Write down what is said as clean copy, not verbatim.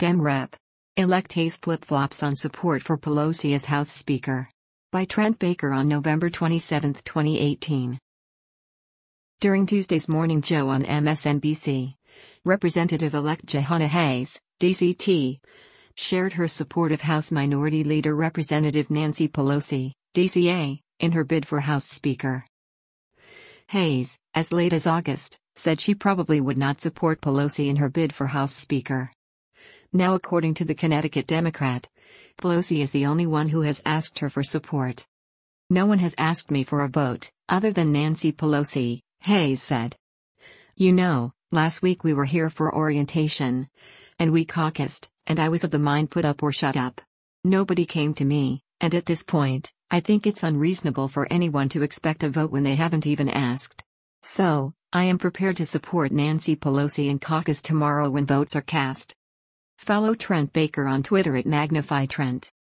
Dem Rep. Elect Hayes flip-flops on support for Pelosi as House Speaker. By Trent Baker on November 27, 2018. During Tuesday's Morning Joe on MSNBC, Representative-elect Jehana Hayes, DCT, shared her support of House Minority Leader Representative Nancy Pelosi, DCA, in her bid for House Speaker. Hayes, as late as August, said she probably would not support Pelosi in her bid for House Speaker. Now, according to the Connecticut Democrat, Pelosi is the only one who has asked her for support. "No one has asked me for a vote, other than Nancy Pelosi," Hayes said. "You know, last week we were here for orientation. And we caucused, and I was of the mind put up or shut up. Nobody came to me, and at this point, I think it's unreasonable for anyone to expect a vote when they haven't even asked. So, I am prepared to support Nancy Pelosi in caucus tomorrow when votes are cast." Follow Trent Baker on Twitter at MagnifyTrent.